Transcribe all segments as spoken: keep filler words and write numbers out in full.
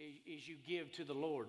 as you give to the Lord.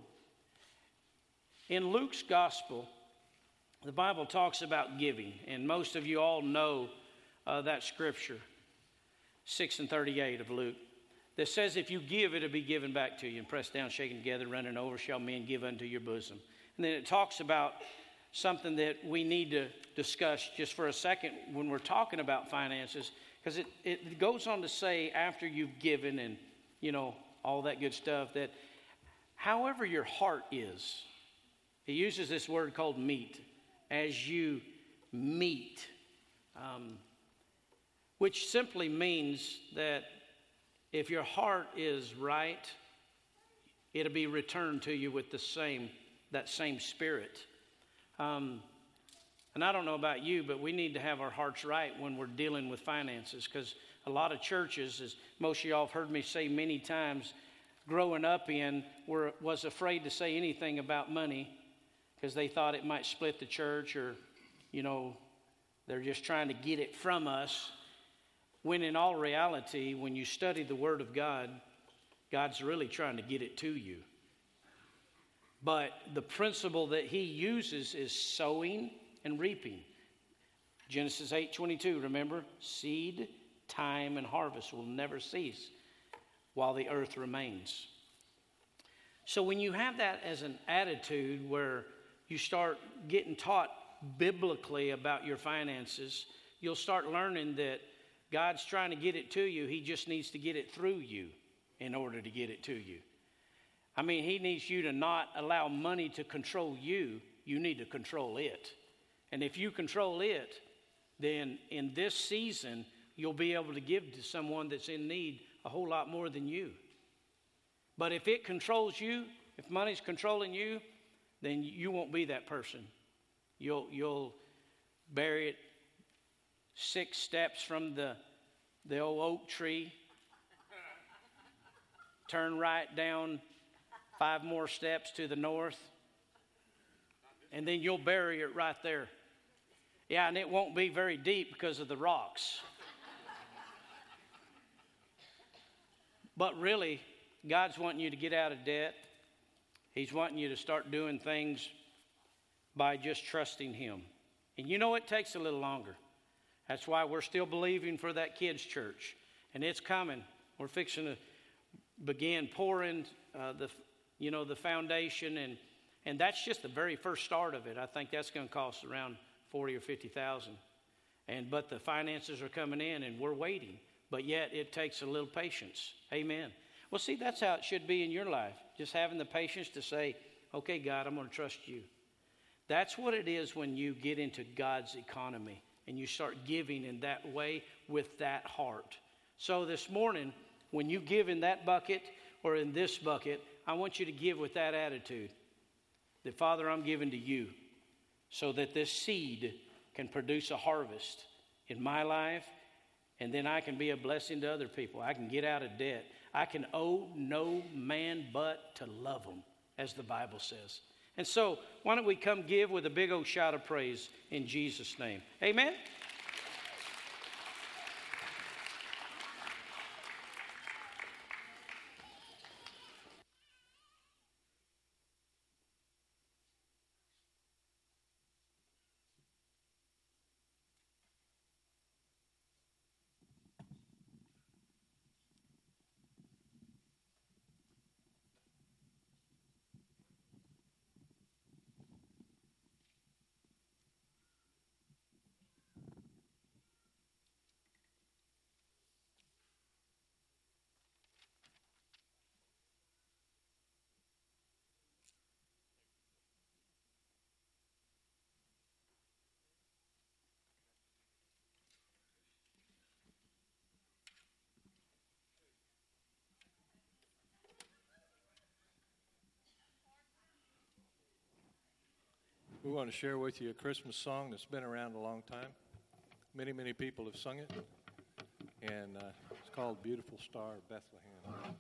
In Luke's gospel, the Bible talks about giving, and most of you all know uh, that scripture, six and thirty-eight of Luke, that says, if you give, it'll be given back to you, and pressed down, shaken together, running over, shall men give unto your bosom. And then it talks about something that we need to discuss just for a second when we're talking about finances, because it, it goes on to say, after you've given and, you know, all that good stuff, that however your heart is, he uses this word called meet, as you meet, um, which simply means that if your heart is right, it'll be returned to you with the same, that same spirit. Um, and I don't know about you, but we need to have our hearts right when we're dealing with finances, because a lot of churches, as most of y'all have heard me say many times, growing up in, were, was afraid to say anything about money because they thought it might split the church, or, you know, they're just trying to get it from us. When in all reality, when you study the Word of God, God's really trying to get it to you. But the principle that he uses is sowing and reaping. Genesis eight twenty-two, remember? Seed, time, and harvest will never cease while the earth remains. So when you have that as an attitude where you start getting taught biblically about your finances, you'll start learning that God's trying to get it to you. He just needs to get it through you in order to get it to you. I mean, he needs you to not allow money to control you. You need to control it. And if you control it, then in this season, you'll be able to give to someone that's in need a whole lot more than you. But if it controls you, if money's controlling you, then you won't be that person. You'll, you'll bury it six steps from the, the old oak tree, turn right down five more steps to the north, and then you'll bury it right there. Yeah, and it won't be very deep because of the rocks. But really, God's wanting you to get out of debt. He's wanting you to start doing things by just trusting him. And you know, it takes a little longer. That's why we're still believing for that kids' church. And it's coming. We're fixing to begin pouring uh, the, you know, the foundation. And, and that's just the very first start of it. I think that's going to cost around forty or fifty thousand. And but the finances are coming in, and we're waiting. But yet it takes a little patience. Amen. Well, see, that's how it should be in your life. Just having the patience to say, okay, God, I'm going to trust you. That's what it is when you get into God's economy and you start giving in that way with that heart. So this morning, when you give in that bucket or in this bucket, I want you to give with that attitude. That, Father, I'm giving to you so that this seed can produce a harvest in my life, and then I can be a blessing to other people. I can get out of debt. I can owe no man but to love them, as the Bible says. And so, why don't we come give with a big old shout of praise in Jesus' name. Amen? We want to share with you a Christmas song that's been around a long time. Many, many people have sung it, and uh, it's called Beautiful Star of Bethlehem.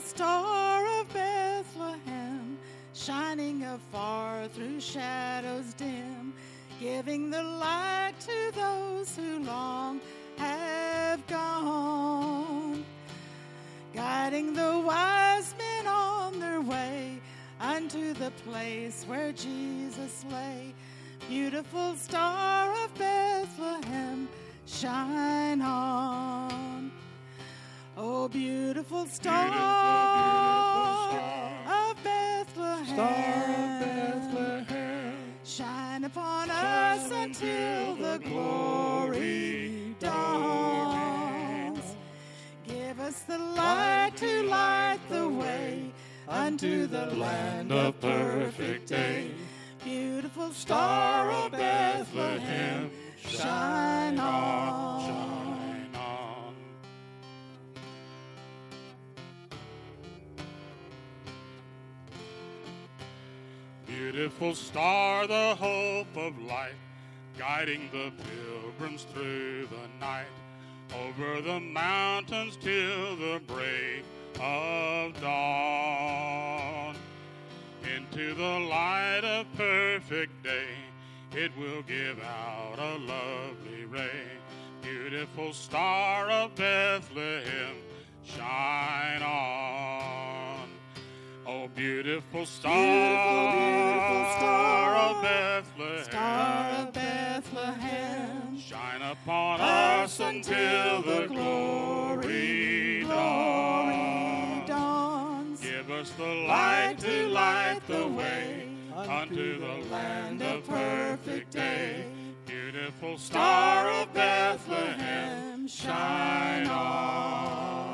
star of Bethlehem, shining afar through shadows dim, giving the light to those who long have gone, guiding the wise men on their way unto the place where Jesus lay. Beautiful star of Bethlehem, shine on. Oh, beautiful star, beautiful, beautiful star of Bethlehem, Star of Bethlehem, shine upon shine us until the glory dawns. Give us the light to light the way unto the land of perfect day. Beautiful star of Bethlehem, shine on. shine on. Beautiful star, the hope of light, guiding the pilgrims through the night, over the mountains till the break of dawn. Into the light of perfect day, it will give out a lovely ray. Beautiful star of Bethlehem, shine on. Oh, beautiful star, Beautiful, beautiful star, of Bethlehem, Star of Bethlehem, shine upon us until the glory dawns. dawns. Give us the light to light the way unto the land of perfect day. Beautiful star of Bethlehem, shine on.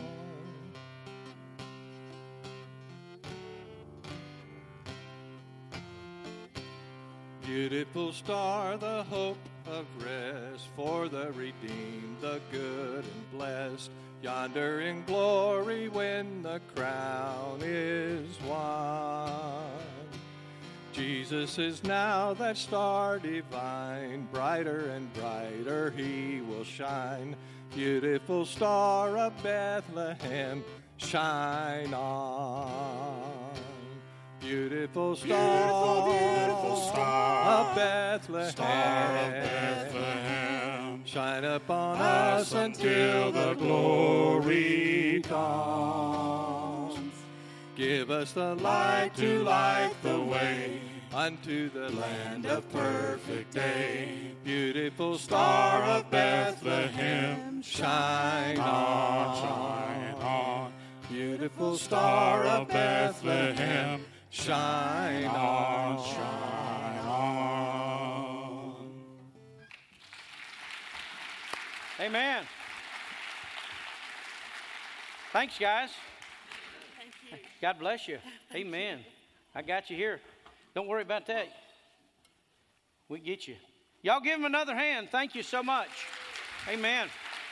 Beautiful star, the hope of rest for the redeemed, the good and blessed. Yonder in glory when the crown is won. Jesus is now that star divine, brighter and brighter he will shine. Beautiful star of Bethlehem, shine on. Beautiful star, Beautiful, beautiful star of Bethlehem, Star of Bethlehem, shine upon us us until the glory dawns. dawns. Give us the light light to light the way unto the land of perfect day. Beautiful Star star of of Bethlehem, shine on, on. shine on. Beautiful Star of Bethlehem, shine on, on. shine on. Amen. Thanks, guys. Thank you. God bless you. Amen. I got you here. Don't worry about that. We get you. Y'all give him another hand. Thank you so much. Amen.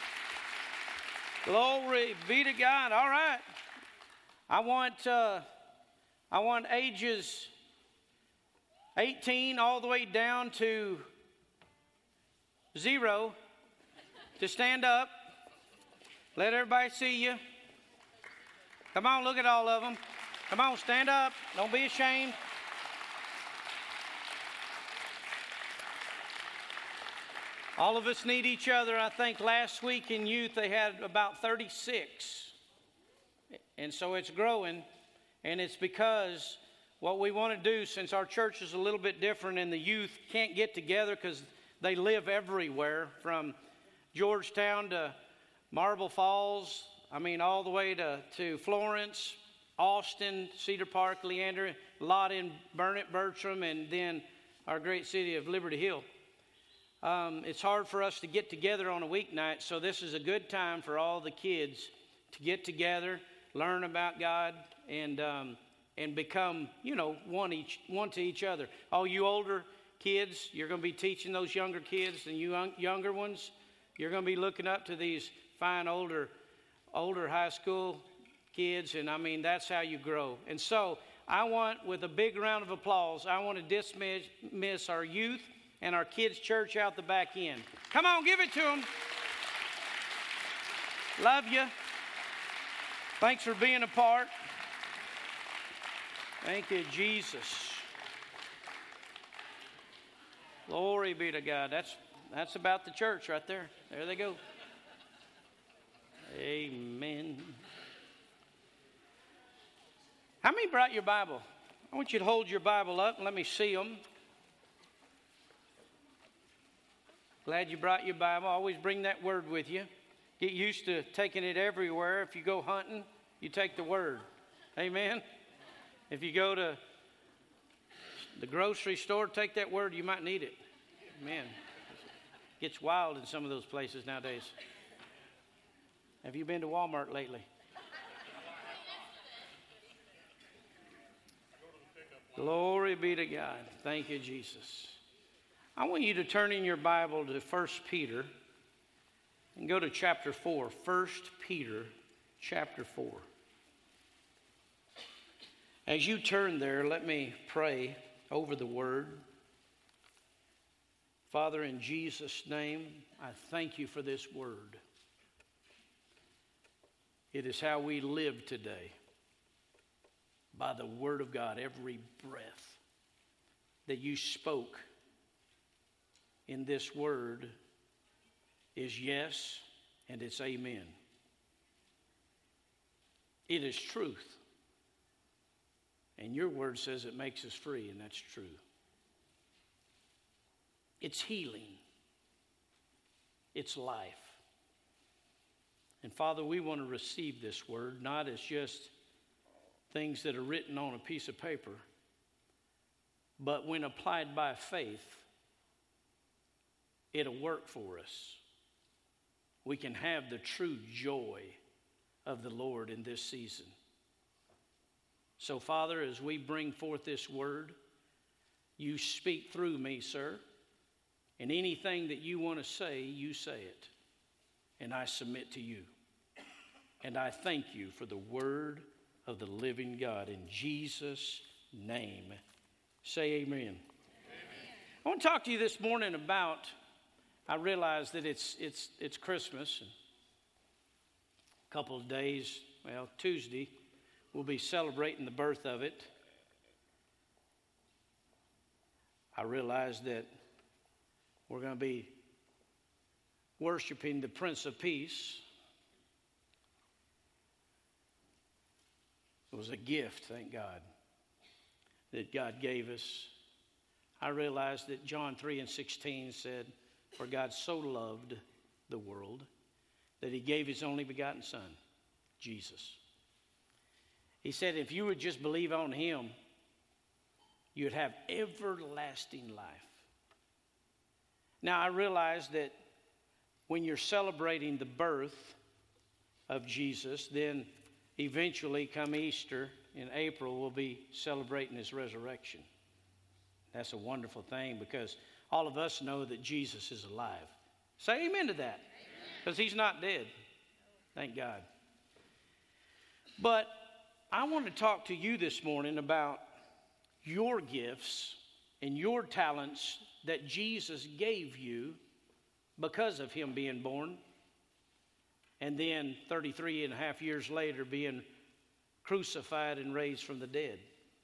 Glory be to God. All right. I want uh, I want ages eighteen all the way down to zero to stand up. Let everybody see you. Come on, look at all of them. Come on, stand up. Don't be ashamed. All of us need each other. I think last week in youth they had about thirty-six. And so it's growing. And it's because what we want to do, since our church is a little bit different and the youth can't get together because they live everywhere, from Georgetown to Marble Falls, I mean all the way to, to Florence, Austin, Cedar Park, Leander, a lot in Burnett, Bertram, and then our great city of Liberty Hill. Um, it's hard for us to get together on a weeknight, so this is a good time for all the kids to get together, learn about God, and um, and become, you know, one each one to each other. All you older kids, you're going to be teaching those younger kids, and you young, younger ones, you're going to be looking up to these fine older older high school kids, and I mean that's how you grow. And so I want, with a big round of applause, I want to dismiss miss our youth and our kids' church out the back end. Come on, give it to them. Love you. Thanks for being a part. Thank you, Jesus. Glory be to God. That's that's about the church right there. There they go. Amen. How many brought your Bible? I want you to hold your Bible up and let me see them. Glad you brought your Bible. Always bring that word with you. Get used to taking it everywhere. If you go hunting, you take the word. Amen. If you go to the grocery store, take that word. You might need it. Man, it gets wild in some of those places nowadays. Have you been to Walmart lately? Glory be to God. Thank you, Jesus. I want you to turn in your Bible to First Peter and go to chapter four. First Peter chapter four. As you turn there, let me pray over the word. Father, in Jesus' name, I thank you for this word. It is how we live today. By the word of God, every breath that you spoke in this word is yes, and it's amen. It is truth. And your word says it makes us free, and that's true. It's healing. It's life. And Father, we want to receive this word, not as just things that are written on a piece of paper, but when applied by faith, it'll work for us. We can have the true joy of the Lord in this season. So, Father, as we bring forth this word, you speak through me, sir. And anything that you want to say, you say it. And I submit to you. And I thank you for the word of the living God. In Jesus' name, say amen. Amen. I want to talk to you this morning about, I realize that it's, it's, it's Christmas. A couple of days, well, Tuesday, we'll be celebrating the birth of it. I realize that we're going to be worshiping the Prince of Peace. It was a gift, thank God, that God gave us. I realize that John three and sixteen said, for God so loved the world that he gave his only begotten Son, Jesus. He said if you would just believe on him, you'd have everlasting life. Now, I realize that when you're celebrating the birth of Jesus, then eventually come Easter in April, we'll be celebrating his resurrection. That's a wonderful thing because all of us know that Jesus is alive. Say amen to that, because he's not dead. Thank God. But I want to talk to you this morning about your gifts and your talents that Jesus gave you because of him being born and then thirty-three and a half years later being crucified and raised from the dead.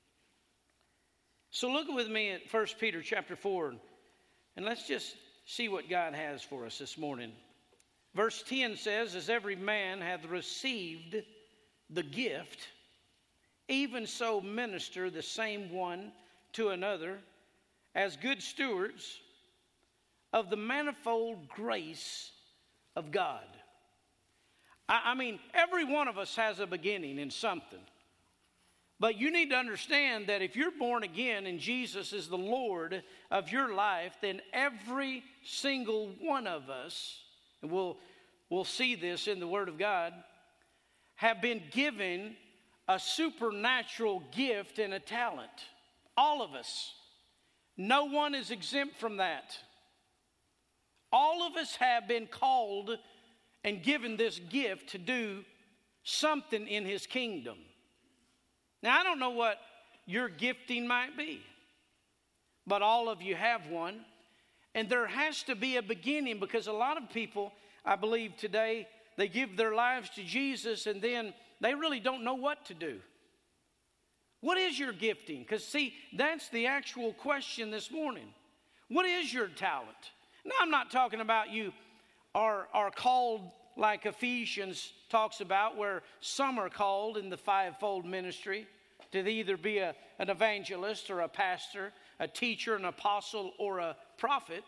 So look with me at First Peter chapter four, and let's just see what God has for us this morning. Verse ten says, as every man hath received the gift, even so minister the same one to another as good stewards of the manifold grace of God. I, I mean, every one of us has a beginning in something. But you need to understand that if you're born again and Jesus is the Lord of your life, then every single one of us, and we'll, we'll see this in the Word of God, have been given a supernatural gift and a talent. All of us. No one is exempt from that. All of us have been called and given this gift to do something in his kingdom. Now, I don't know what your gifting might be, but all of you have one. And there has to be a beginning, because a lot of people, I believe today, they give their lives to Jesus and then they really don't know what to do. What is your gifting? Because, see, that's the actual question this morning. What is your talent? Now, I'm not talking about you are, are called like Ephesians talks about, where some are called in the fivefold ministry to either be a, an evangelist or a pastor, a teacher, an apostle, or a prophet.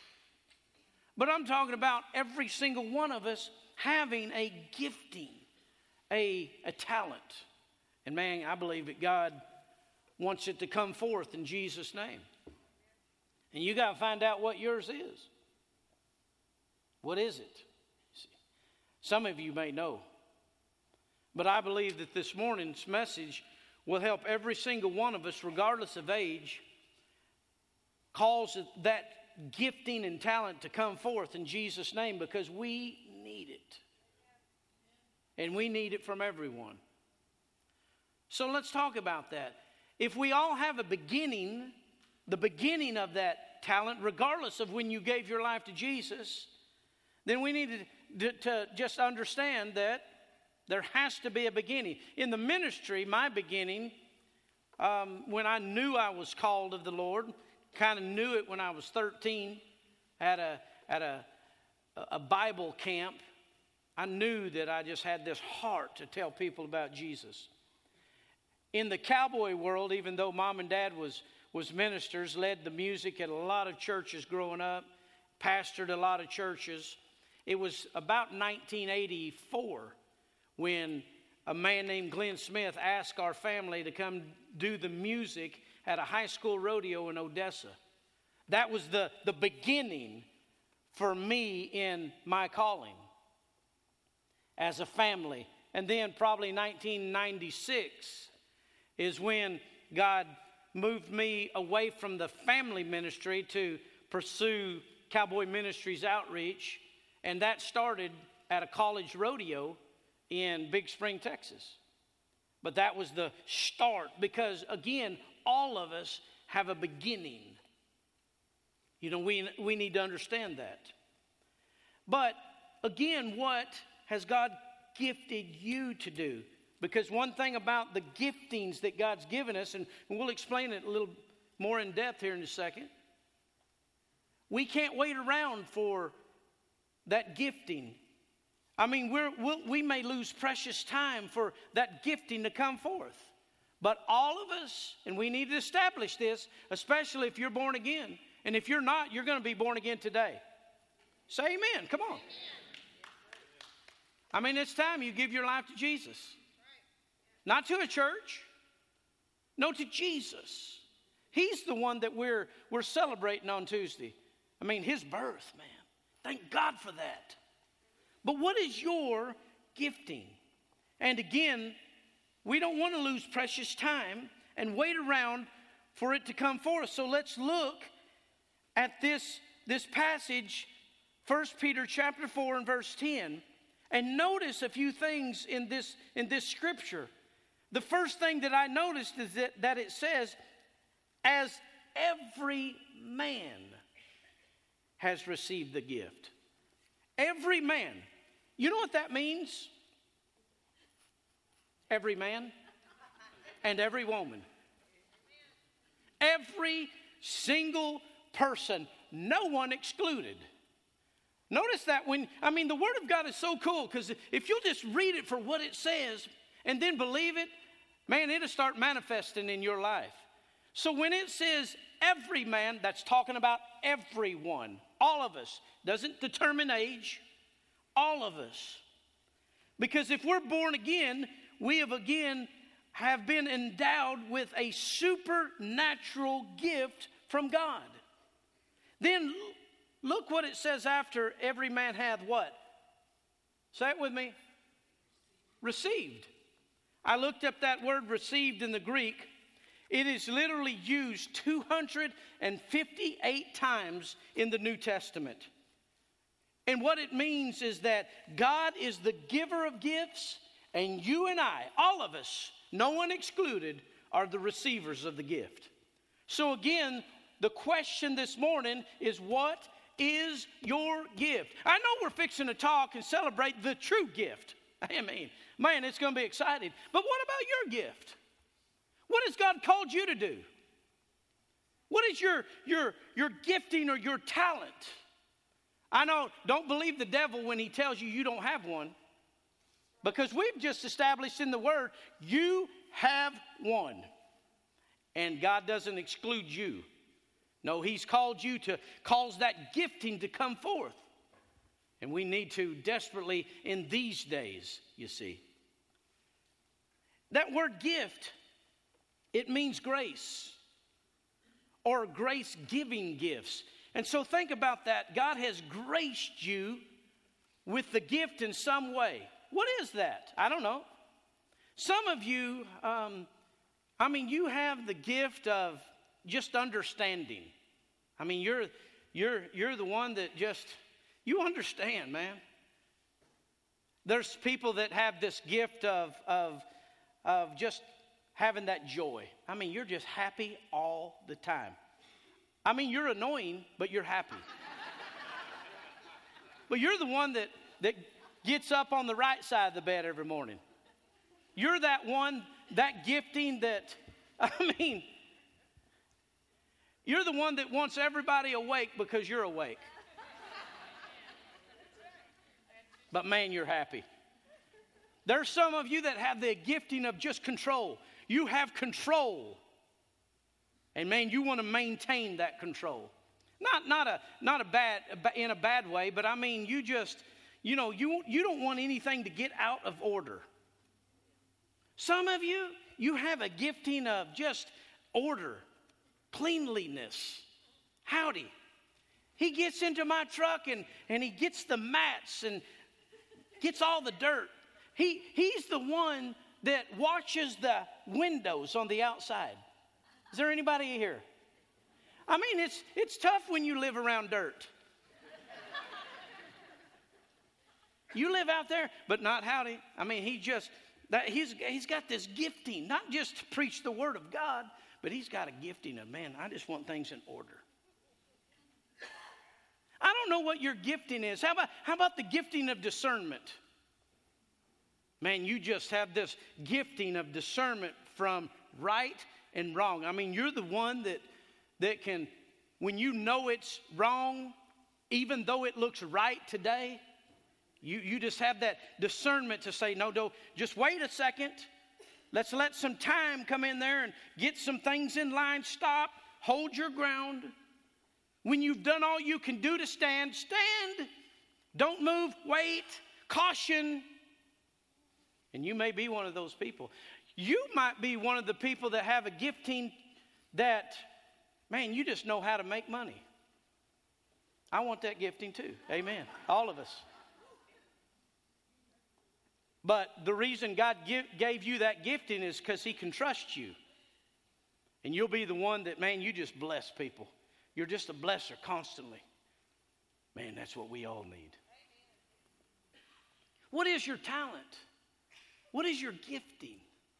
But I'm talking about every single one of us having a gifting, a, a talent. And man, I believe that God wants it to come forth in Jesus' name. And you got to find out what yours is. What is it? Some of you may know. But I believe that this morning's message will help every single one of us, regardless of age, cause that gifting and talent to come forth in Jesus' name, because we need it. And we need it from everyone. So let's talk about that. If we all have a beginning, the beginning of that talent, regardless of when you gave your life to Jesus, then we need to, to just understand that there has to be a beginning. In the ministry, my beginning, um, when I knew I was called of the Lord, kind of knew it when I was thirteen at a at a, a Bible camp. I knew that I just had this heart to tell people about Jesus. In the cowboy world, even though mom and dad was, was ministers, led the music at a lot of churches growing up, pastored a lot of churches, it was about nineteen eighty-four when a man named Glenn Smith asked our family to come do the music at a high school rodeo in Odessa. That was the, the beginning for me in my calling as a family. And then probably nineteen ninety-six is when God moved me away from the family ministry to pursue Cowboy Ministries outreach. And that started at a college rodeo in Big Spring, Texas. But that was the start, because, again, all of us have a beginning. You know, we, we need to understand that. But, again, what has God gifted you to do? Because one thing about the giftings that God's given us, and we'll explain it a little more in depth here in a second, we can't wait around for that gifting. I mean, we're, we'll, we may lose precious time for that gifting to come forth. But all of us, and we need to establish this, especially if you're born again. And if you're not, you're going to be born again today. Say amen. Come on. I mean, it's time you give your life to Jesus. Not to a church. No, to Jesus. He's the one that we're, we're celebrating on Tuesday. I mean, his birth, man. Thank God for that. But what is your gifting? And again, we don't want to lose precious time and wait around for it to come forth. So let's look at this, this passage, First Peter chapter four and verse ten. And notice a few things in this, in this scripture. The first thing that I noticed is that, that it says, as every man has received the gift. Every man. You know what that means? Every man and every woman. Every single person. No one excluded. Notice that when, I mean, the Word of God is so cool, because if you'll just read it for what it says and then believe it, man, it'll start manifesting in your life. So when it says every man, that's talking about everyone. All of us. Doesn't determine age. All of us. Because if we're born again, we have again have been endowed with a supernatural gift from God. Then look what it says after every man hath what? Say it with me. Received. I looked up that word received in the Greek. It is literally used two hundred fifty-eight times in the New Testament. And what it means is that God is the giver of gifts, and you and I, all of us, no one excluded, are the receivers of the gift. So again, the question this morning is, what is your gift? I know we're fixing to talk and celebrate the true gift. Amen. Man, it's going to be exciting. But what about your gift? What has God called you to do? What is your, your, your gifting or your talent? I know, don't believe the devil when he tells you you don't have one. Because we've just established in the Word, you have one. And God doesn't exclude you. No, He's called you to cause that gifting to come forth. And we need to desperately in these days, you see. That word gift, it means grace or grace-giving gifts. And so think about that. God has graced you with the gift in some way. What is that? I don't know. Some of you, um, I mean, you have the gift of just understanding. I mean, you're you're you're the one that just you understand, man. There's people that have this gift of of of just having that joy. I mean, you're just happy all the time. I mean, you're annoying, but you're happy. But you're the one that that gets up on the right side of the bed every morning. You're that one, that gifting that, I mean, you're the one that wants everybody awake because you're awake. But man, you're happy. There's some of you that have the gifting of just control. You have control. And man, you want to maintain that control. Not, not a, not a bad, in a bad way, but I mean, you just, you know, you, you don't want anything to get out of order. Some of you, you have a gifting of just order, cleanliness. Howdy. He gets into my truck and, and he gets the mats and gets all the dirt. He, he's the one that washes the windows on the outside. Is there anybody here? I mean, it's, it's tough when you live around dirt. You live out there, but not Howdy. I mean, he just, that he's, he's got this gifting, not just to preach the word of God, but he's got a gifting of, man, I just want things in order. I don't know what your gifting is. How about, how about the gifting of discernment? Man, you just have this gifting of discernment from right and wrong. I mean, you're the one that, that can, when you know it's wrong, even though it looks right today, you, you just have that discernment to say, no, no, just wait a second. Let's let some time come in there and get some things in line. Stop. Hold your ground. When you've done all you can do to stand, stand. Don't move. Wait. Caution. And you may be one of those people. You might be one of the people that have a gifting that, man, you just know how to make money. I want that gifting too. Amen. All of us. But the reason God give, gave you that gifting is because He can trust you. And you'll be the one that, man, you just bless people. You're just a blesser constantly. Man, that's what we all need. What is your talent? What is your gifting?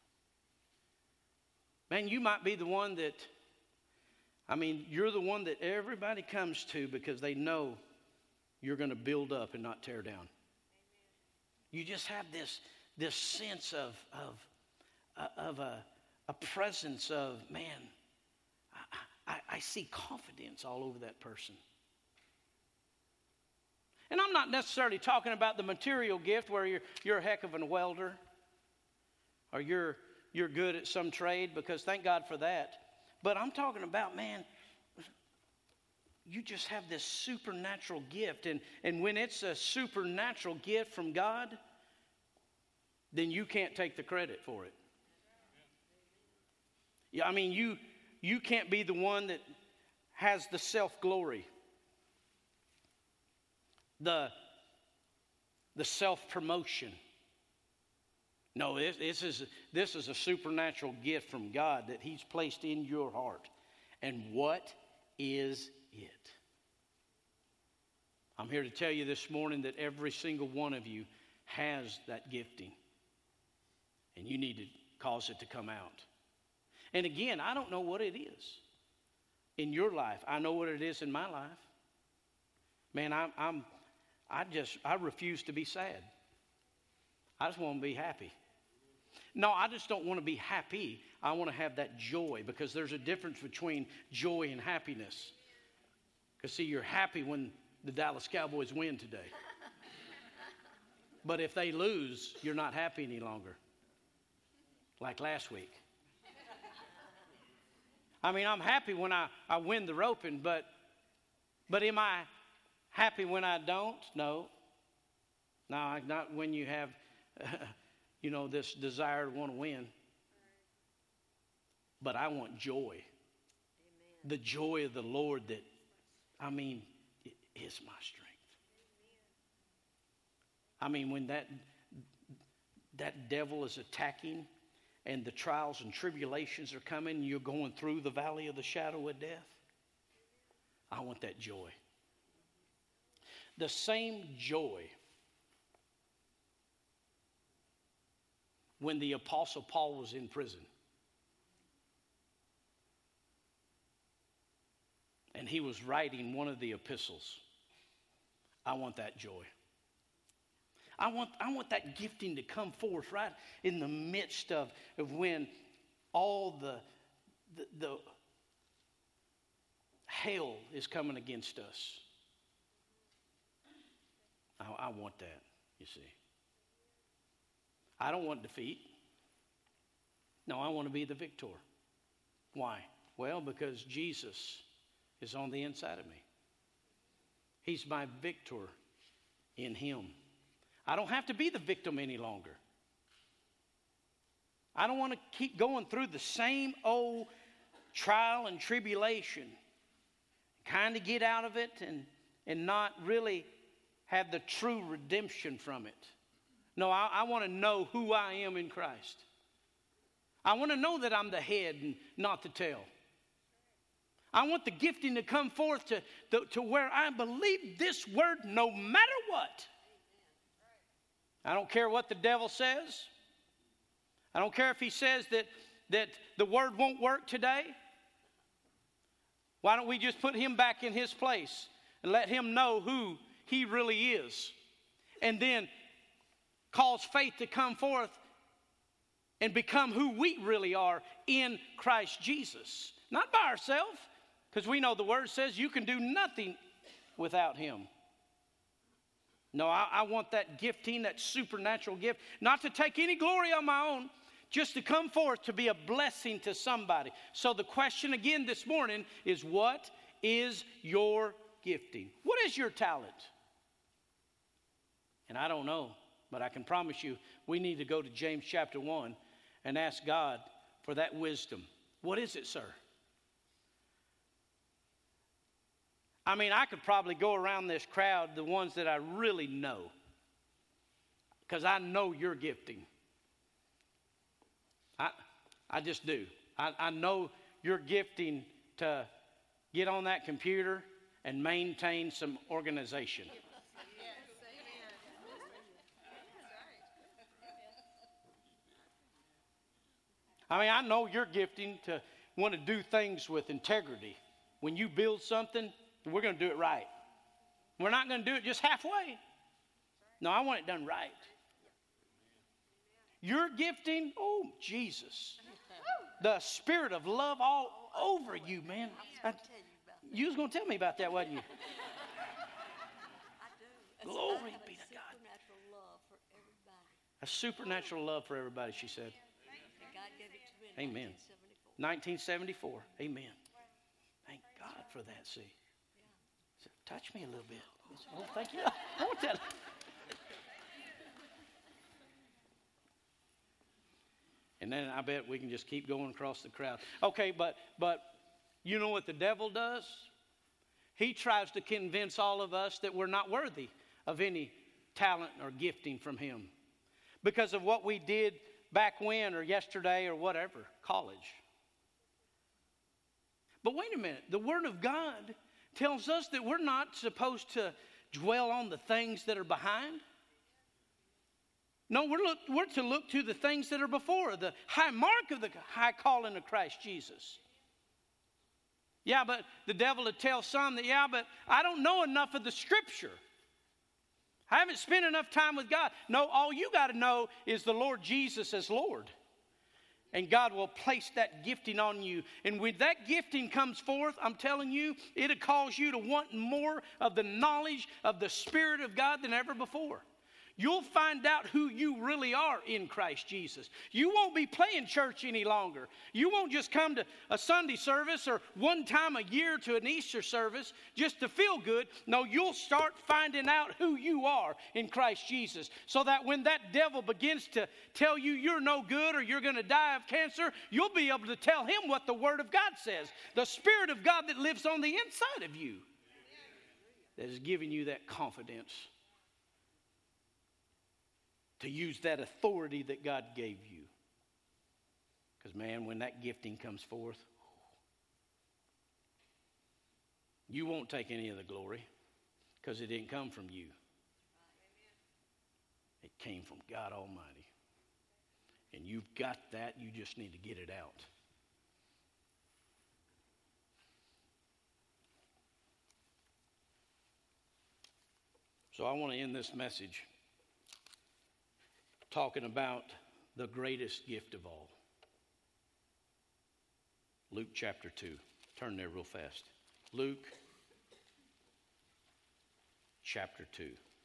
Man, you might be the one that, I mean, you're the one that everybody comes to because they know you're going to build up and not tear down. You just have this, this sense of, of, uh, of a, a presence of, man, I, I, I see confidence all over that person. And I'm not necessarily talking about the material gift where you're, you're a heck of a welder or you're, you're good at some trade, because thank God for that. But I'm talking about, man, you just have this supernatural gift. And, and when it's a supernatural gift from God, then you can't take the credit for it. Yeah, I mean, you, you can't be the one that has the self-glory, the, the self-promotion. No, this, this, is, this is a supernatural gift from God that He's placed in your heart. And what is it? I'm here to tell you this morning that every single one of you has that gifting. And you need to cause it to come out. And again, I don't know what it is in your life. I know what it is in my life. Man, I'm, I'm I just, I refuse to be sad. I just want to be happy. No, I just don't want to be happy. I want to have that joy, because there's a difference between joy and happiness. Because, see, you're happy when the Dallas Cowboys win today. But if they lose, you're not happy any longer. Like last week. I mean, I'm happy when I, I win the roping, but, but am I happy when I don't? No. No, not when you have, uh, you know, this desire to want to win. But I want joy. Amen. The joy of the Lord that, I mean, it is my strength. Amen. I mean, when that, that devil is attacking and the trials and tribulations are coming, you're going through the valley of the shadow of death, I want that joy. The same joy when the Apostle Paul was in prison. And he was writing one of the epistles. I want that joy. I want, I want that gifting to come forth right in the midst of, of when all the, the, the hell is coming against us. I, I want that, you see. I don't want defeat. No, I want to be the victor. Why? Well, because Jesus is on the inside of me. He's my victor in him. I don't have to be the victim any longer. I don't want to keep going through the same old trial and tribulation. Kind of get out of it and, and not really have the true redemption from it. No, I, I want to know who I am in Christ. I want to know that I'm the head and not the tail. I want the gifting to come forth to, to, to where I believe this word no matter what. I don't care what the devil says. I don't care if he says that, that the word won't work today. Why don't we just put him back in his place and let him know who he really is? And then cause faith to come forth and become who we really are in Christ Jesus. Not by ourselves, because we know the word says you can do nothing without him. No, I, I want that gifting, that supernatural gift, not to take any glory on my own, just to come forth to be a blessing to somebody. So the question again this morning is, what is your gifting? What is your talent? And I don't know, but I can promise you we need to go to James chapter one and ask God for that wisdom. What is it, sir? I mean, I could probably go around this crowd, the ones that I really know, because I know your gifting. I, I just do. I, I know your gifting to get on that computer and maintain some organization. I mean, I know your gifting to want to do things with integrity. When you build something, we're going to do it right. We're not going to do it just halfway. No, I want it done right. Your gifting, oh, Jesus. The spirit of love all over you, man. I, you was going to tell me about that, wasn't you? Glory be to God. A supernatural love for everybody, she said. Amen. nineteen seventy-four. Amen. Thank God for that, see. Touch me a little bit. Oh, thank you. I want that. And then I bet we can just keep going across the crowd. Okay, but but you know what the devil does? He tries to convince all of us that we're not worthy of any talent or gifting from him because of what we did back when or yesterday or whatever, college. But wait a minute. The Word of God tells us that we're not supposed to dwell on the things that are behind. No, we're, look, we're to look to the things that are before, the high mark of the high calling of Christ Jesus. Yeah, but the devil would tell some that, yeah, but I don't know enough of the Scripture. I haven't spent enough time with God. No, all you got to know is the Lord Jesus as Lord. And God will place that gifting on you. And when that gifting comes forth, I'm telling you, it'll cause you to want more of the knowledge of the Spirit of God than ever before. You'll find out who you really are in Christ Jesus. You won't be playing church any longer. You won't just come to a Sunday service or one time a year to an Easter service just to feel good. No, you'll start finding out who you are in Christ Jesus, so that when that devil begins to tell you you're no good or you're going to die of cancer, you'll be able to tell him what the Word of God says. The Spirit of God that lives on the inside of you that is giving you that confidence to use that authority that God gave you. Because, man, when that gifting comes forth, you won't take any of the glory, because it didn't come from you. It came from God Almighty. And you've got that. You just need to get it out. So I want to end this message talking about the greatest gift of all. Luke chapter two. Turn there real fast. Luke chapter two.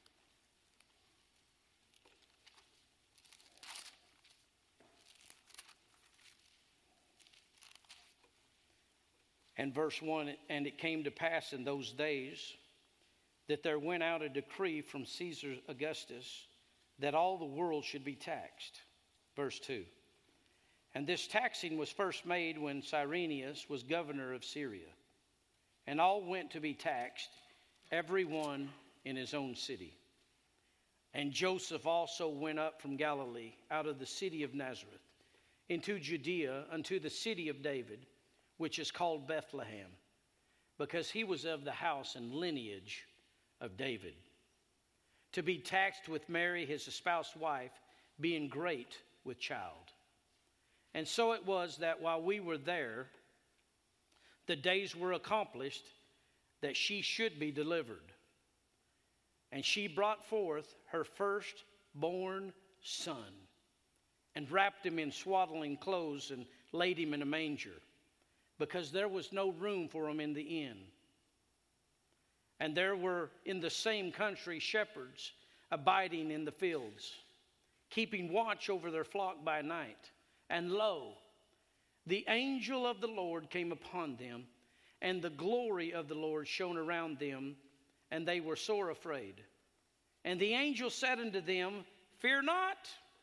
And verse one, and it came to pass in those days that there went out a decree from Caesar Augustus that all the world should be taxed. Verse two. And this taxing was first made when Cyrenius was governor of Syria. And all went to be taxed, every one in his own city. And Joseph also went up from Galilee, out of the city of Nazareth, into Judea, unto the city of David, which is called Bethlehem, because he was of the house and lineage of David, to be taxed with Mary, his espoused wife, being great with child. And so it was that while we were there, the days were accomplished that she should be delivered. And she brought forth her firstborn son, and wrapped him in swaddling clothes, and laid him in a manger, because there was no room for him in the inn. And there were in the same country shepherds abiding in the fields, keeping watch over their flock by night. And lo, the angel of the Lord came upon them, and the glory of the Lord shone around them, and they were sore afraid. And the angel said unto them, Fear not,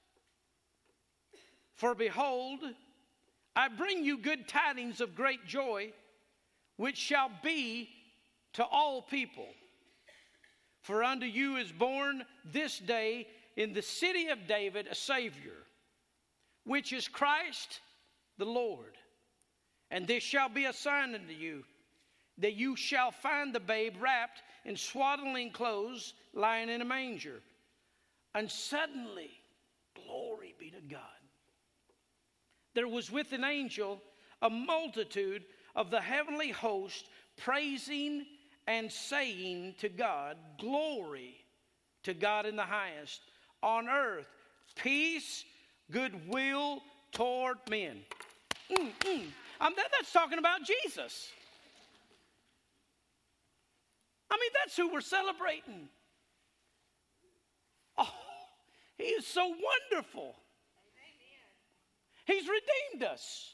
for behold, I bring you good tidings of great joy, which shall be to all people. For unto you is born this day in the city of David a Savior, which is Christ the Lord. And this shall be a sign unto you, that you shall find the babe wrapped in swaddling clothes, lying in a manger. And suddenly, glory be to God, there was with an angel a multitude of the heavenly host, praising and saying to God, Glory to God in the highest, on earth peace, goodwill toward men. Mm-mm. Um, that, that's talking about Jesus. I mean, that's who we're celebrating. Oh, he is so wonderful. He's redeemed us.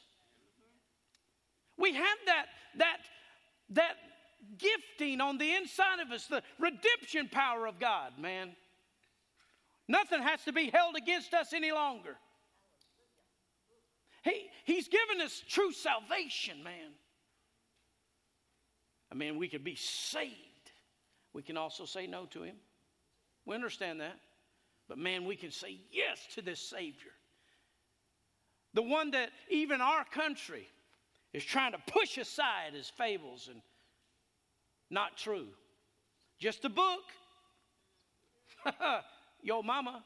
We have that, that, that gifting on the inside of us, the redemption power of God, man. Nothing has to be held against us any longer. He, he's given us true salvation, man. I mean, we could be saved. We can also say no to him. We understand that. But man, we can say yes to this Savior. The one that even our country is trying to push aside as fables and not true. Just a book. Yo mama.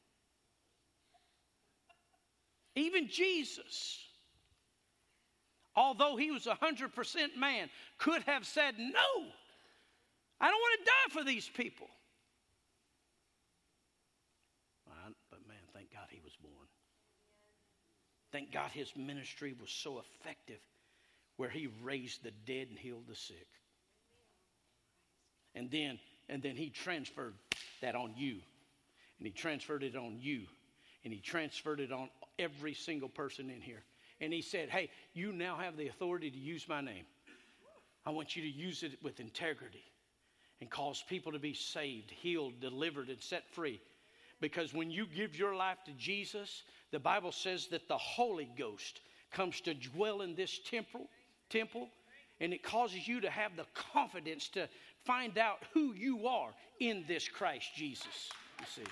Even Jesus, although he was one hundred percent man, could have said, no, I don't want to die for these people. But man, thank God he was born. Thank God his ministry was so effective where he raised the dead and healed the sick. And then, and then he transferred that on you. And he transferred it on you. And he transferred it on every single person in here. And he said, hey, you now have the authority to use my name. I want you to use it with integrity and cause people to be saved, healed, delivered, and set free. Because when you give your life to Jesus, the Bible says that the Holy Ghost comes to dwell in this temple, temple, and it causes you to have the confidence to find out who you are in this Christ Jesus. You see.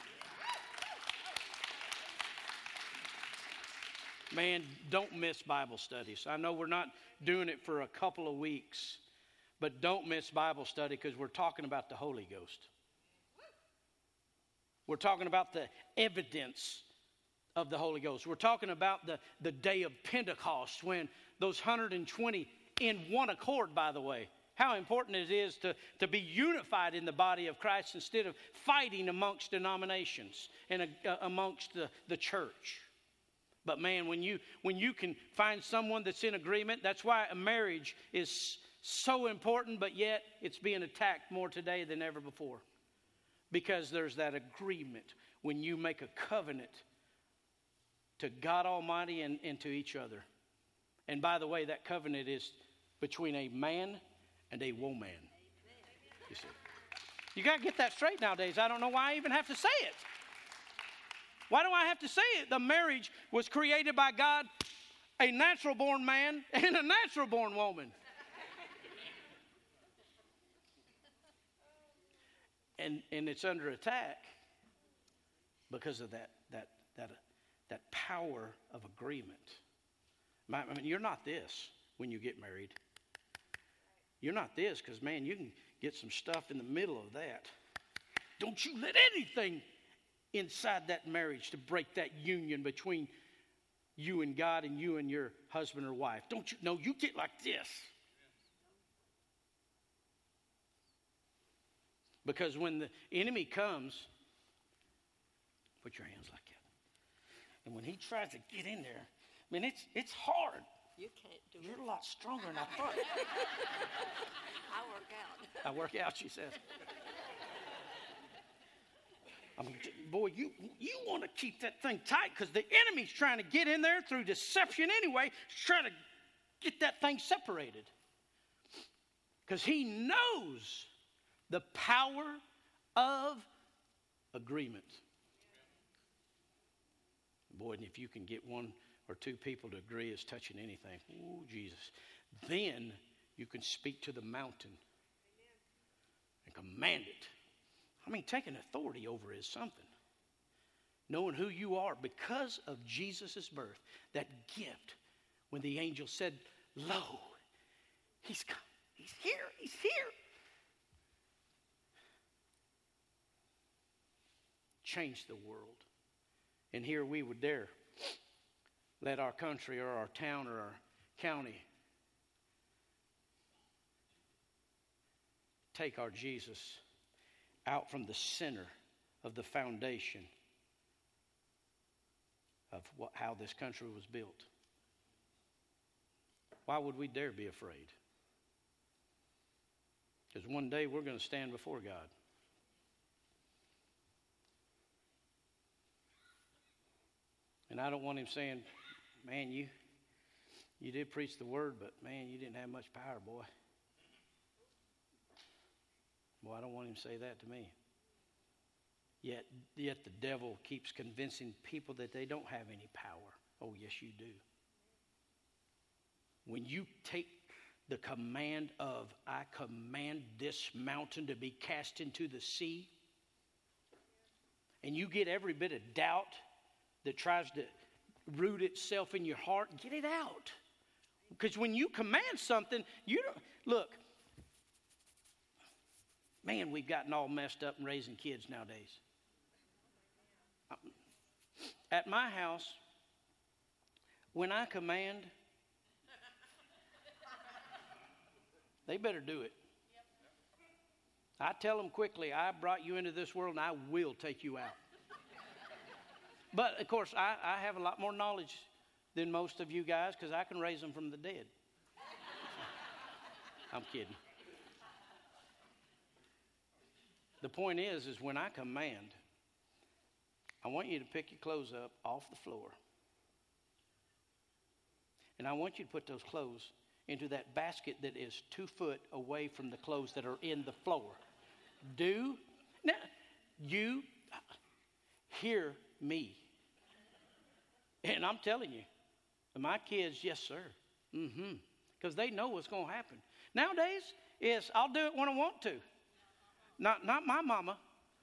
Man, don't miss Bible studies. I know we're not doing it for a couple of weeks, but don't miss Bible study because we're talking about the Holy Ghost. We're talking about the evidence of the Holy Ghost. We're talking about the, the day of Pentecost when those one hundred twenty in one accord, by the way. How important it is to, to be unified in the body of Christ instead of fighting amongst denominations and uh, amongst the, the church. But man, when you when you can find someone that's in agreement, that's why a marriage is so important, but yet it's being attacked more today than ever before. Because there's that agreement when you make a covenant to God Almighty and, and to each other. And by the way, that covenant is between a man and a woman. You see, you got to get that straight nowadays. I don't know why I even have to say it. Why do I have to say it? The marriage was created by God, a natural-born man and a natural-born woman. And, and it's under attack because of that that that uh, that power of agreement. I mean, you're not this when you get married. You're not this because, man, you can get some stuff in the middle of that. Don't you let anything inside that marriage to break that union between you and God and you and your husband or wife. Don't you? No, you get like this. Because when the enemy comes, put your hands like that. And when he tries to get in there, I mean, it's it's hard. You can't do You're it. a lot stronger than I thought. I work out. I work out, she says. I'm, boy, you you want to keep that thing tight because the enemy's trying to get in there through deception anyway, trying to get that thing separated. Because he knows the power of agreement. Boy, and if you can get one or two people to agree as touching anything, oh, Jesus, then you can speak to the mountain and command it. I mean, taking authority over is something. Knowing who you are because of Jesus' birth, that gift, when the angel said, lo, he's come, he's here, he's here. Change the world. And here we would dare let our country or our town or our county take our Jesus out from the center of the foundation of what, how this country was built. Why would we dare be afraid? Because one day we're going to stand before God. And I don't want him saying, man, you you did preach the word, but man, you didn't have much power, boy. Boy, I don't want him to say that to me. Yet, yet the devil keeps convincing people that they don't have any power. Oh, yes, you do. When you take the command of, I command this mountain to be cast into the sea, and you get every bit of doubt that tries to root itself in your heart, get it out. Because when you command something, you don't, look, man, we've gotten all messed up in raising kids nowadays. At my house, when I command, they better do it. I tell them quickly, I brought you into this world and I will take you out. But, of course, I, I have a lot more knowledge than most of you guys because I can raise them from the dead. I'm kidding. The point is, is when I command, I want you to pick your clothes up off the floor. And I want you to put those clothes into that basket that is two foot away from the clothes that are in the floor. Do, now, you hear me. And I'm telling you, my kids, yes, sir. Mm-hmm. Because they know what's going to happen. Nowadays, is I'll do it when I want to. Not, not my mama.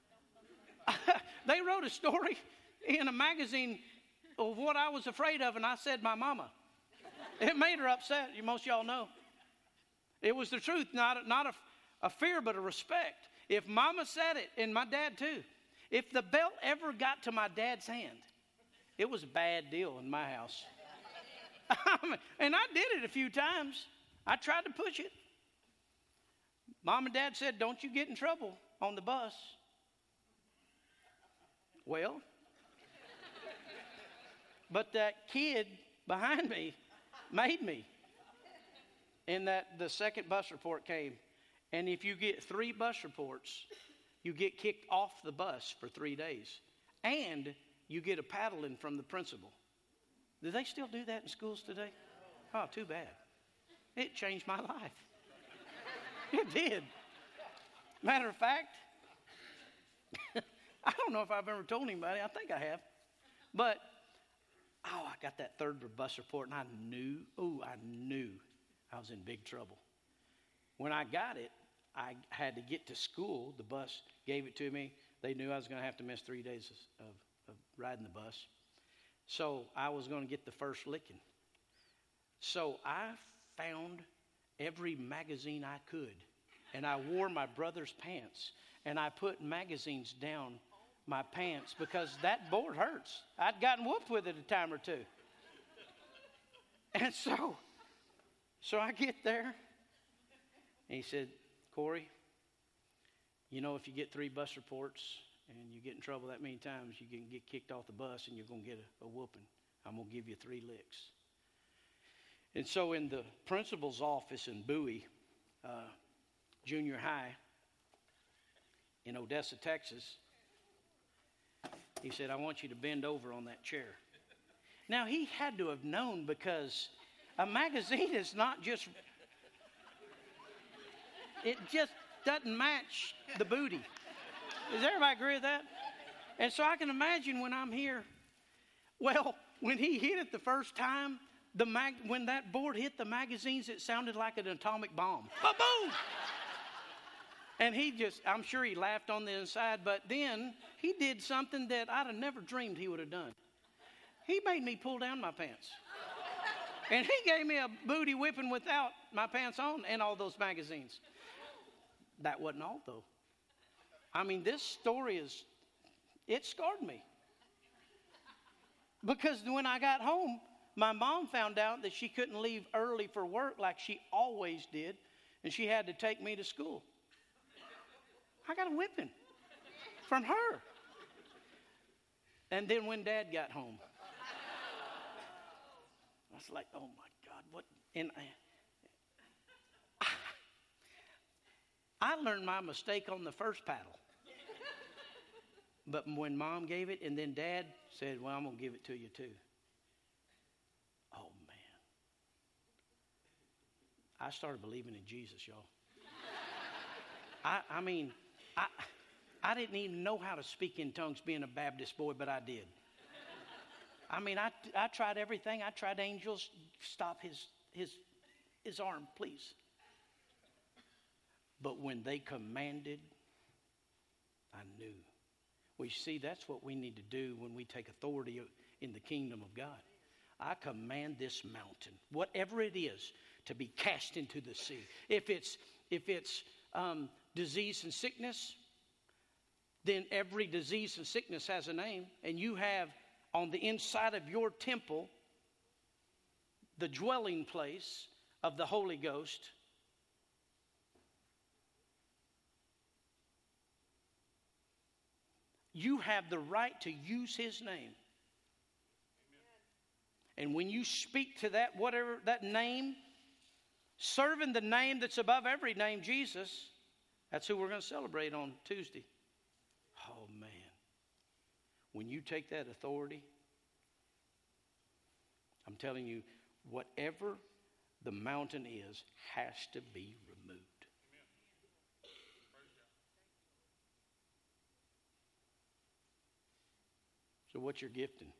They wrote a story in a magazine of what I was afraid of, and I said my mama. It made her upset. Most of y'all know. It was the truth, not, not a, a fear, but a respect. If mama said it, and my dad too, if the belt ever got to my dad's hand, it was a bad deal in my house. And I did it a few times. I tried to push it. Mom and Dad said, don't you get in trouble on the bus. Well, but that kid behind me made me. And that the second bus report came. And if you get three bus reports, you get kicked off the bus for three days. And you get a paddling from the principal. Do they still do that in schools today? Oh, too bad. It changed my life. It did. Matter of fact, I don't know if I've ever told anybody. I think I have. But, oh, I got that third bus report, and I knew, oh, I knew I was in big trouble. When I got it, I had to get to school. The bus gave it to me. They knew I was going to have to miss three days of, of riding the bus. So I was going to get the first licking. So I found every magazine I could, and I wore my brother's pants, and I put magazines down my pants because that board hurts. I'd gotten whooped with it a time or two. And so, so I get there, and he said, Corey, you know, if you get three bus reports and you get in trouble that many times, you can get kicked off the bus and you're going to get a, a whooping. I'm going to give you three licks. And so in the principal's office in Bowie, uh, junior high, in Odessa, Texas, he said, I want you to bend over on that chair. Now, he had to have known because a magazine is not just, it just doesn't match the booty. Does everybody agree with that? And so I can imagine when I'm here, well, when he hit it the first time, the mag- when that board hit the magazines, it sounded like an atomic bomb. Ba-boom! And he just, I'm sure he laughed on the inside, but then he did something that I'd have never dreamed he would have done. He made me pull down my pants. And he gave me a booty whipping without my pants on and all those magazines. That wasn't all, though. I mean, this story is, it scarred me. Because when I got home, my mom found out that she couldn't leave early for work like she always did, and she had to take me to school. I got a whipping from her. And then when Dad got home, I was like, oh my God, what? And I, I learned my mistake on the first paddle. But when Mom gave it, and then Dad said, well, I'm going to give it to you too. Oh, man. I started believing in Jesus, y'all. I, I mean, I, I didn't even know how to speak in tongues being a Baptist boy, but I did. I mean, I, I tried everything. I tried angels. Stop his, his, his arm, please. But when they commanded, I knew. Well, you see, that's what we need to do when we take authority in the kingdom of God. I command this mountain, whatever it is, to be cast into the sea. If it's if it's um, disease and sickness, then every disease and sickness has a name, and you have on the inside of your temple the dwelling place of the Holy Ghost. You have the right to use His name. And when you speak to that, whatever that name, serving the name that's above every name, Jesus, that's who we're going to celebrate on Tuesday. Oh, man. When you take that authority, I'm telling you, whatever the mountain is has to be removed. So what's your gifting?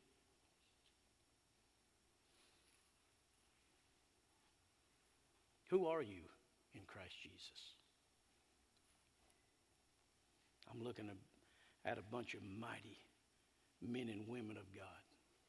Who are you in Christ Jesus? I'm looking at a bunch of mighty men and women of God.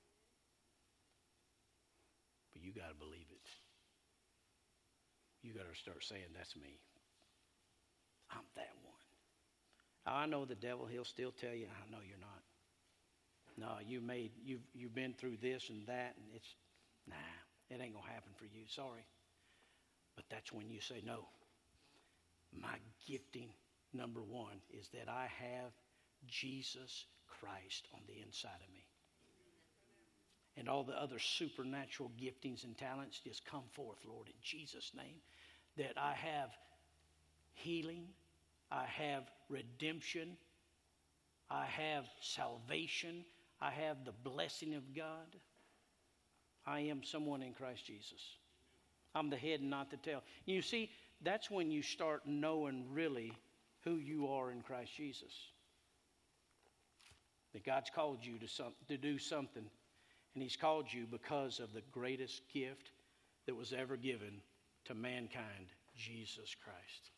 But you got to believe it. You got to start saying, that's me. I'm that one. I know the devil, he'll still tell you, I know you're not. No, you made, you've, you've been through this and that, and it's, nah, it ain't going to happen for you. Sorry. But that's when you say, no. My gifting, number one, is that I have Jesus Christ on the inside of me. And all the other supernatural giftings and talents just come forth, Lord, in Jesus' name. That I have healing, I have redemption, I have salvation, I have the blessing of God. I am someone in Christ Jesus. I'm the head and not the tail. You see, that's when you start knowing really who you are in Christ Jesus. That God's called you to, some, to do something. And He's called you because of the greatest gift that was ever given to mankind, Jesus Christ.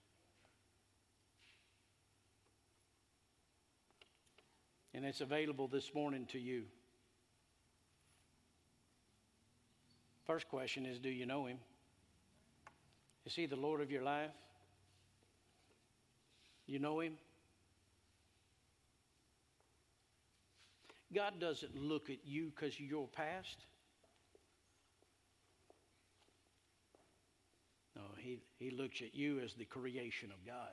And it's available this morning to you. First question is, do you know Him? Is He the Lord of your life? You know Him? God doesn't look at you because of your past. No, he, he looks at you as the creation of God.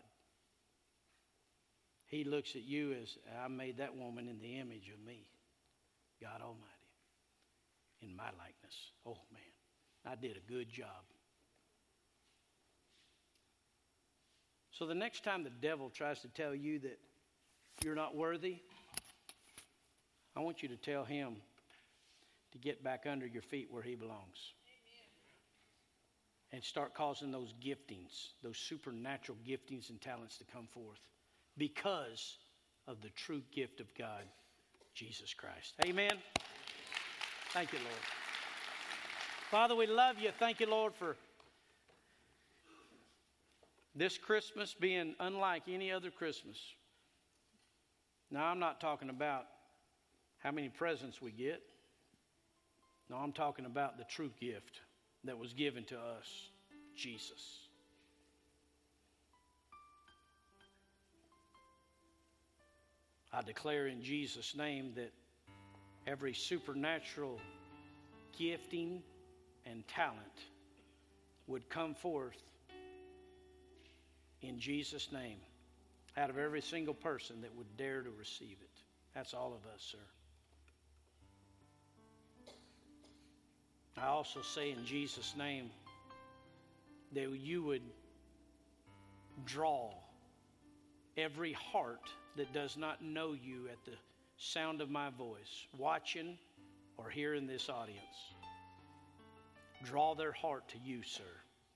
He looks at you as, I made that woman in the image of me, God Almighty, in my likeness. Oh, man, I did a good job. So the next time the devil tries to tell you that you're not worthy, I want you to tell him to get back under your feet where he belongs. Amen. And start causing those giftings, those supernatural giftings and talents to come forth because of the true gift of God, Jesus Christ. Amen. Thank you, Lord. Father, we love you. Thank you, Lord, for this Christmas being unlike any other Christmas. Now, I'm not talking about how many presents we get. No, I'm talking about the true gift that was given to us, Jesus. I declare in Jesus' name that every supernatural gifting and talent would come forth in Jesus' name out of every single person that would dare to receive it. That's all of us, sir. I also say in Jesus' name that you would draw every heart that does not know you at the sound of my voice, watching or here in this audience. Draw their heart to you, sir.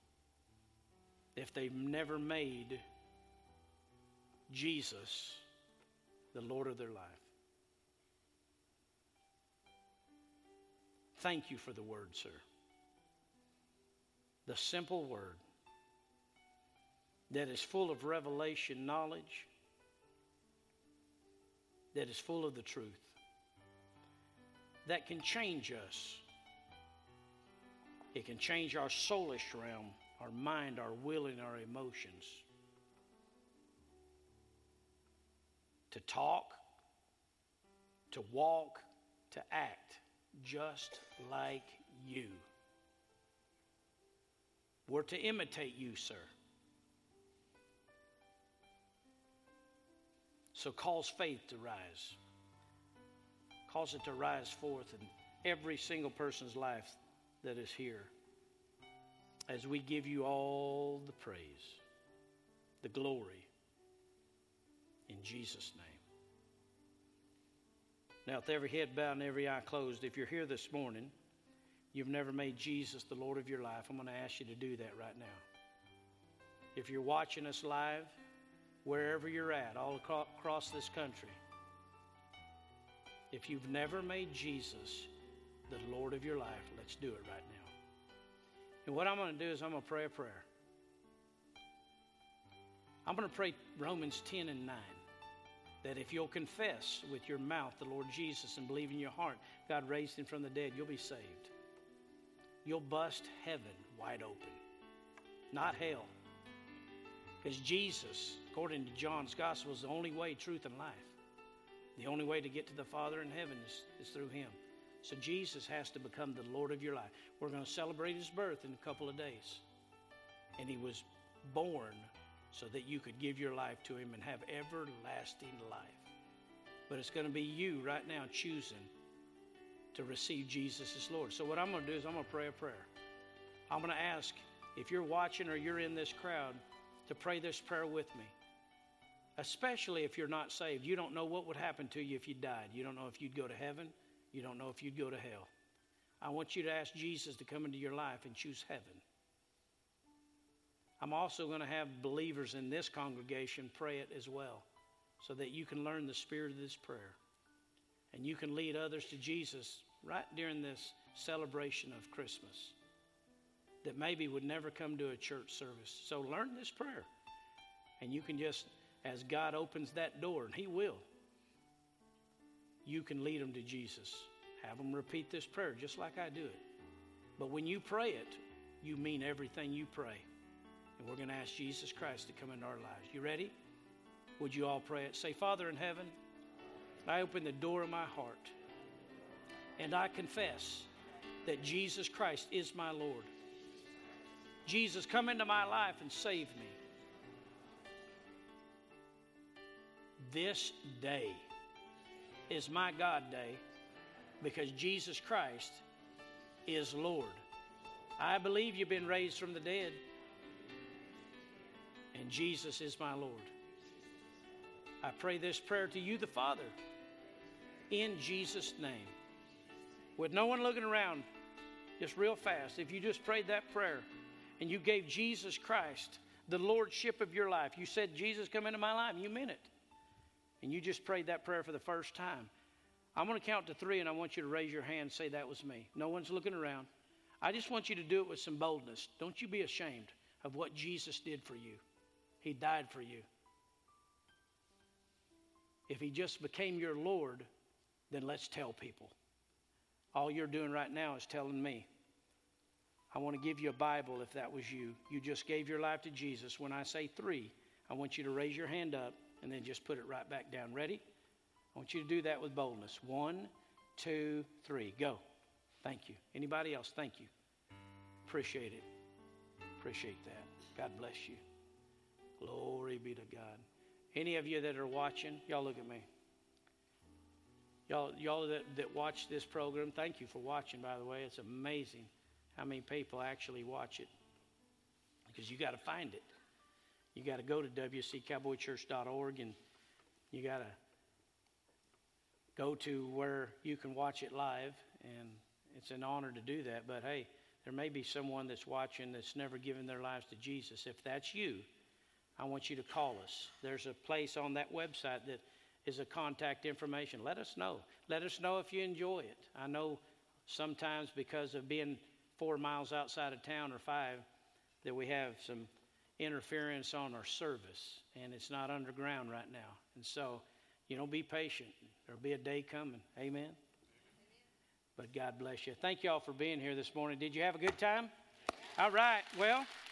If they've never made Jesus the Lord of their life. Thank you for the word, sir. The simple word that is full of revelation knowledge, that is full of the truth, that can change us. It can change our soulish realm, our mind, our will, and our emotions. To talk, to walk, to act just like you. We're to imitate you, sir. So cause faith to rise. Cause it to rise forth in every single person's life that is here, as we give you all the praise, the glory, in Jesus' name. Now, with every head bowed and every eye closed, if you're here this morning, you've never made Jesus the Lord of your life, I'm going to ask you to do that right now. If you're watching us live, wherever you're at, all across this country, if you've never made Jesus the Lord of your life, let's do it right now. And what I'm going to do is I'm going to pray a prayer. I'm going to pray Romans ten and nine. That if you'll confess with your mouth the Lord Jesus and believe in your heart God raised him from the dead, you'll be saved. You'll bust heaven wide open, not hell. Because Jesus, according to John's gospel, is the only way, truth, and life. The only way to get to the Father in heaven is, is through him. So Jesus has to become the Lord of your life. We're going to celebrate his birth in a couple of days. And he was born so that you could give your life to him and have everlasting life. But it's going to be you right now choosing to receive Jesus as Lord. So what I'm going to do is I'm going to pray a prayer. I'm going to ask, if you're watching or you're in this crowd, to pray this prayer with me. Especially if you're not saved. You don't know what would happen to you if you died. You don't know if you'd go to heaven. You don't know if you'd go to hell. I want you to ask Jesus to come into your life and choose heaven. I'm also going to have believers in this congregation pray it as well, so that you can learn the spirit of this prayer. And you can lead others to Jesus right during this celebration of Christmas that maybe would never come to a church service. So learn this prayer. And you can just, as God opens that door, and he will, you can lead them to Jesus. Have them repeat this prayer just like I do it. But when you pray it, you mean everything you pray. And we're going to ask Jesus Christ to come into our lives. You ready? Would you all pray it? Say, Father in heaven, I open the door of my heart, and I confess that Jesus Christ is my Lord. Jesus, come into my life and save me. This day is my God day, because Jesus Christ is Lord. I believe you've been raised from the dead, and Jesus is my Lord. I pray this prayer to you, the Father, in Jesus' name. With no one looking around, just real fast, if you just prayed that prayer and you gave Jesus Christ the lordship of your life, you said, Jesus, come into my life, and you meant it, and you just prayed that prayer for the first time, I'm going to count to three, and I want you to raise your hand and say, that was me. No one's looking around. I just want you to do it with some boldness. Don't you be ashamed of what Jesus did for you. He died for you. If he just became your Lord, then let's tell people. All you're doing right now is telling me. I want to give you a Bible if that was you. You just gave your life to Jesus. When I say three, I want you to raise your hand up and then just put it right back down. Ready? I want you to do that with boldness. One, two, three. Go. Thank you. Anybody else? Thank you. Appreciate it. Appreciate that. God bless you. Glory be to God. Any of you that are watching, y'all look at me. Y'all, y'all that, that watch this program, thank you for watching, by the way. It's amazing how many people actually watch it, because you got to find it. You got to go to w c cowboy church dot org, and you got to go to where you can watch it live, and it's an honor to do that. But hey, there may be someone that's watching that's never given their lives to Jesus. If that's you, I want you to call us. There's a place on that website that is a contact information. Let us know. Let us know if you enjoy it. I know sometimes because of being four miles outside of town or five that we have some interference on our service, and it's not underground right now. And so, you know, be patient. There'll be a day coming. Amen? Amen. But God bless you. Thank you all for being here this morning. Did you have a good time? All right. Well...